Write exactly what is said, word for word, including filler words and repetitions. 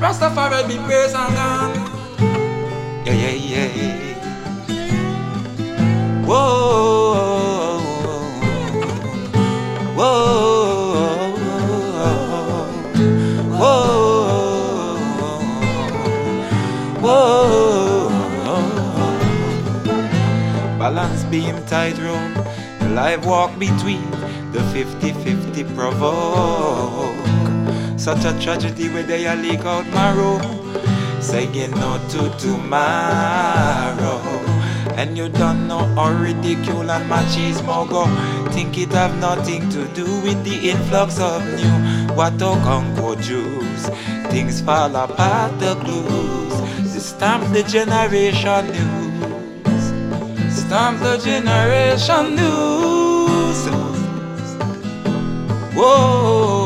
Rastafari be praised and gone. Yeah, yeah, yeah. Whoa, whoa, whoa, whoa. Balance beam tightrope, the life walk between the fifty-fifty provoke. Such a tragedy where they a leak out my room, saying no to tomorrow. And you don't know how ridicule and machismo go. Think it have nothing to do with the influx of new Wato Congo Jews. Things fall apart, the clues. Stamp the generation news. Stamp the generation news. Whoa.